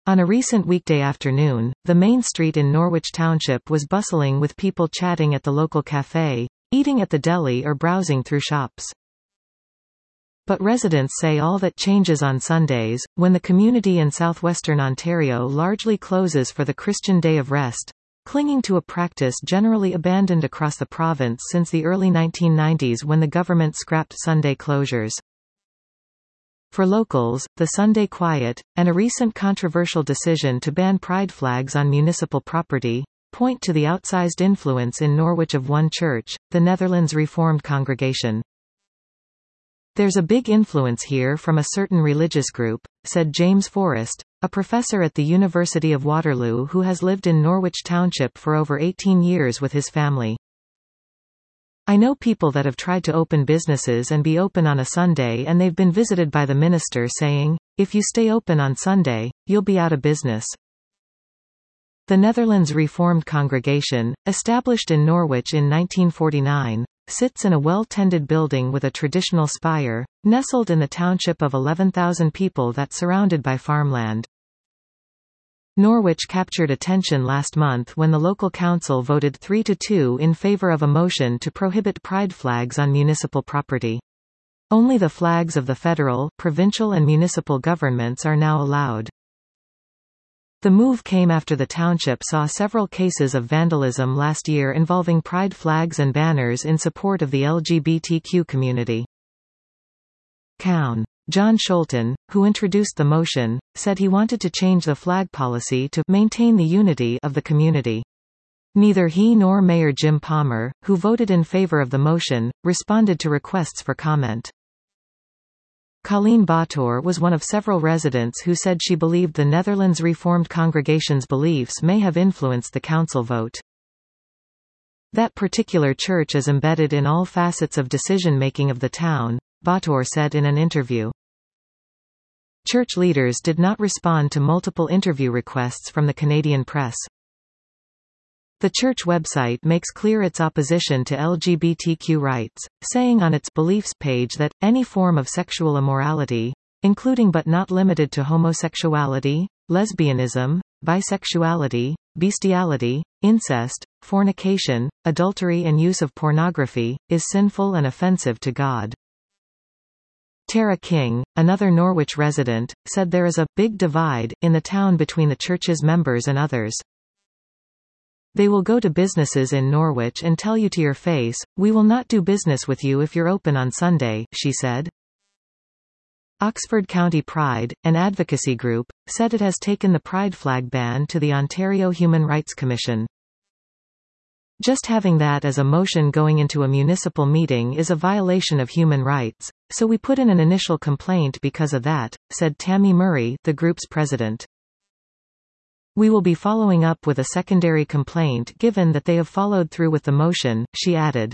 On a recent weekday afternoon, the main street in Norwich Township was bustling with people chatting at the local cafe, eating at the deli or browsing through shops. But residents say all that changes on Sundays, when the community in southwestern Ontario largely closes for the Christian Day of Rest, clinging to a practice generally abandoned across the province since the early 1990s when the government scrapped Sunday closures. For locals, the Sunday quiet, and a recent controversial decision to ban pride flags on municipal property, point to the outsized influence in Norwich of one church, the Netherlands Reformed Congregation. "There's a big influence here from a certain religious group," said James Forrest, a professor at the University of Waterloo who has lived in Norwich Township for over 18 years with his family. "I know people that have tried to open businesses and be open on a Sunday, and they've been visited by the minister saying, 'If you stay open on Sunday, you'll be out of business.'" The Netherlands Reformed Congregation, established in Norwich in 1949, sits in a well-tended building with a traditional spire, nestled in the township of 11,000 people that's surrounded by farmland. Norwich captured attention last month when the local council voted 3-2 in favour of a motion to prohibit pride flags on municipal property. Only the flags of the federal, provincial and municipal governments are now allowed. The move came after the township saw several cases of vandalism last year involving pride flags and banners in support of the LGBTQ community. Cown. John Scholten, who introduced the motion, said he wanted to change the flag policy to maintain the unity of the community. Neither he nor Mayor Jim Palmer, who voted in favor of the motion, responded to requests for comment. Colleen Bator was one of several residents who said she believed the Netherlands Reformed Congregation's beliefs may have influenced the council vote. "That particular church is embedded in all facets of decision-making of the town," Bator said in an interview. Church leaders did not respond to multiple interview requests from the Canadian press. The church website makes clear its opposition to LGBTQ rights, saying on its Beliefs page that, any form of sexual immorality, including but not limited to homosexuality, lesbianism, bisexuality, bestiality, incest, fornication, adultery and use of pornography, is sinful and offensive to God. Tara King, another Norwich resident, said there is a big divide in the town between the church's members and others. "They will go to businesses in Norwich and tell you to your face, 'We will not do business with you if you're open on Sunday,'" she said. Oxford County Pride, an advocacy group, said it has taken the pride flag ban to the Ontario Human Rights Commission. "Just having that as a motion going into a municipal meeting is a violation of human rights, so we put in an initial complaint because of that," said Tammy Murray, the group's president. "We will be following up with a secondary complaint given that they have followed through with the motion," she added.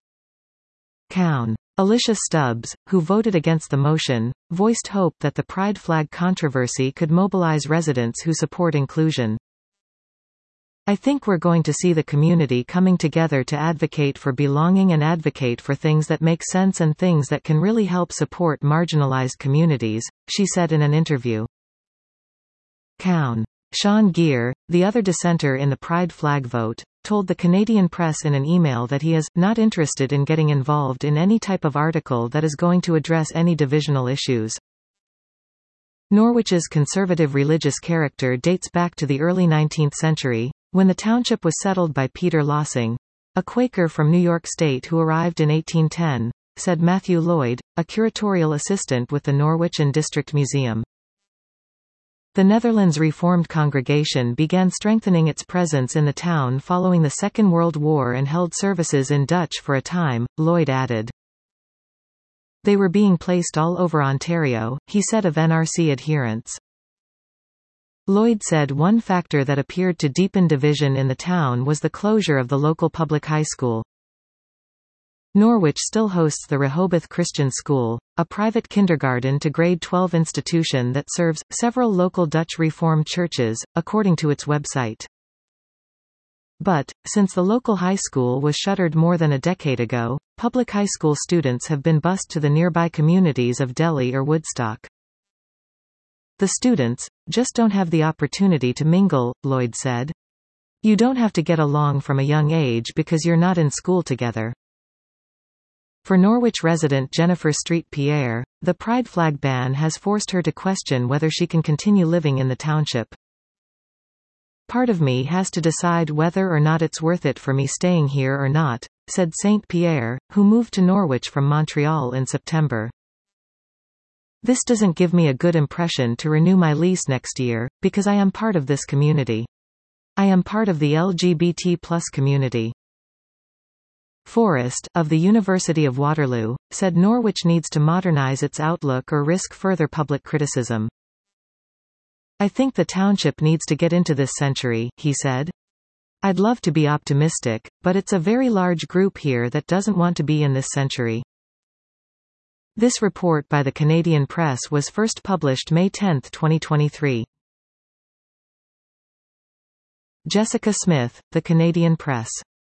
Cown. Alicia Stubbs, who voted against the motion, voiced hope that the pride flag controversy could mobilize residents who support inclusion. "I think we're going to see the community coming together to advocate for belonging and advocate for things that make sense and things that can really help support marginalized communities," she said in an interview. Cown. Sean Geer, the other dissenter in the pride flag vote, told the Canadian press in an email that he is not interested in getting involved in any type of article that is going to address any divisional issues. Norwich's conservative religious character dates back to the early 19th century, when the township was settled by Peter Lossing, a Quaker from New York State who arrived in 1810, said Matthew Lloyd, a curatorial assistant with the Norwich and District Museum. The Netherlands Reformed Congregation began strengthening its presence in the town following the Second World War and held services in Dutch for a time, Lloyd added. "They were being placed all over Ontario," he said of NRC adherents. Lloyd said one factor that appeared to deepen division in the town was the closure of the local public high school. Norwich still hosts the Rehoboth Christian School, a private kindergarten to grade 12 institution that serves several local Dutch Reformed churches, according to its website. But, since the local high school was shuttered more than a decade ago, public high school students have been bused to the nearby communities of Delhi or Woodstock. The students just don't have the opportunity to mingle, Lloyd said. You don't have to get along from a young age because you're not in school together. For Norwich resident Jennifer Street Pierre, the pride flag ban has forced her to question whether she can continue living in the township. Part of me has to decide whether or not it's worth it for me staying here or not, said St. Pierre, who moved to Norwich from Montreal in September. This doesn't give me a good impression to renew my lease next year, because I am part of this community. I am part of the LGBT+ community. Forrest, of the University of Waterloo, said Norwich needs to modernize its outlook or risk further public criticism. I think the township needs to get into this century, he said. I'd love to be optimistic, but it's a very large group here that doesn't want to be in this century. This report by the Canadian Press was first published May 10, 2023. Jessica Smith, The Canadian Press.